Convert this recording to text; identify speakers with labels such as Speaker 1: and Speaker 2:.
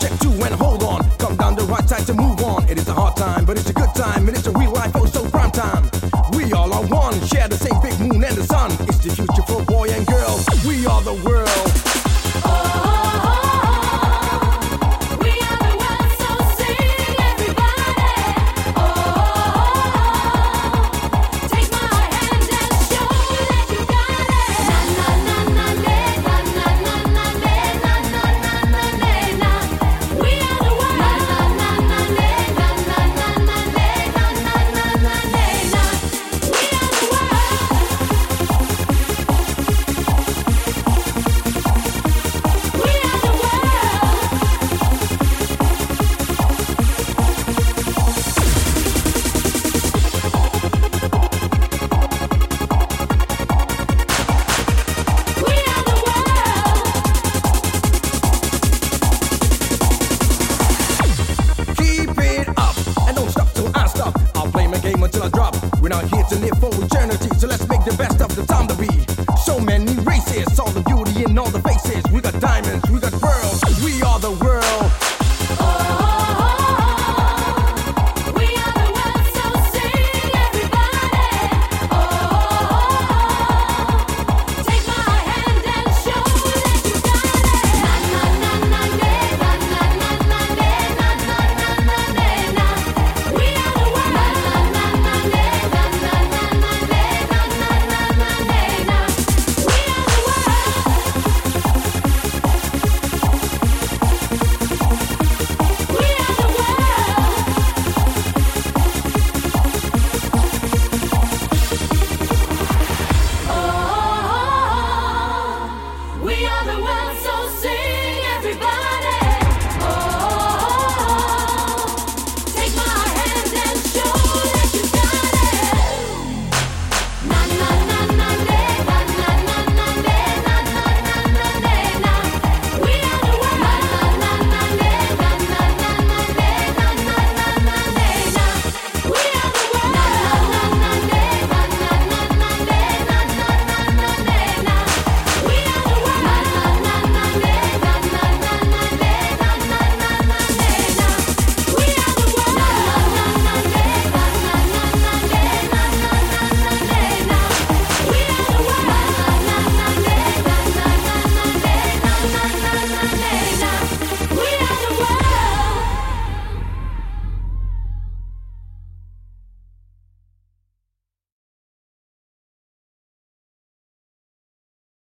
Speaker 1: check two and hold on. Come down the right side to move on. It is a hard time, but it's a good time. And it's a real life, oh so prime time. We all are one, share the same big moon and the sun. It's the future for boy and girl. We are the world. Until I drop. We're not here to live for eternity, so let's make the best of the time to be. So many races, all the beauty in all the faces. We got diamonds, we got pearls.